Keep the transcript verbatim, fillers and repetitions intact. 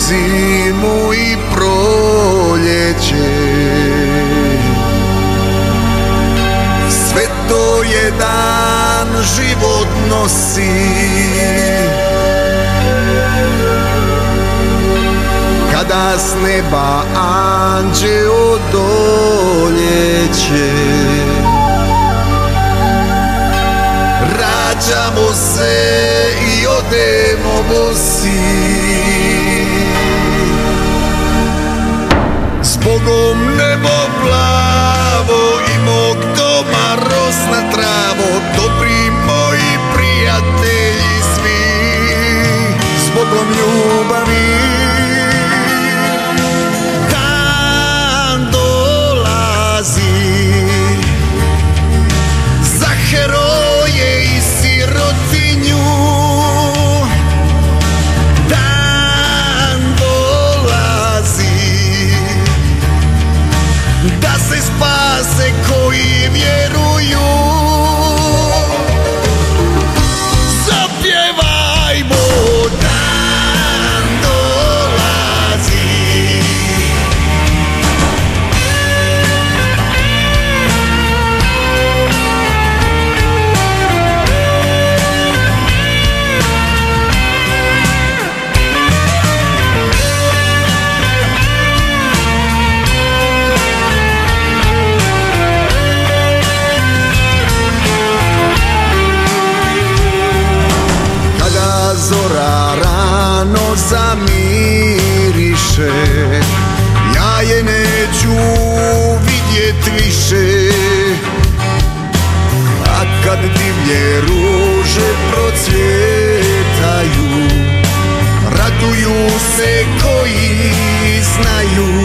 zimu i proljeće. Sve to jedan život nosi, kada s neba anđeo doljeće. Rađamo se i odemo bosi, zbogom nebo plavo i mog doma rosna travo, dobri moji prijatelji svi, zbogom ljubavi. Dan dolazi za heroje i sirotinju, dan dolazi da se spase koji vjeruju. Zapjevajmo, dan dolazi. Zora rano zamiriše, ja je neću vidjet više. A kad divlje ruže procvjetaju, raduju se koji znaju.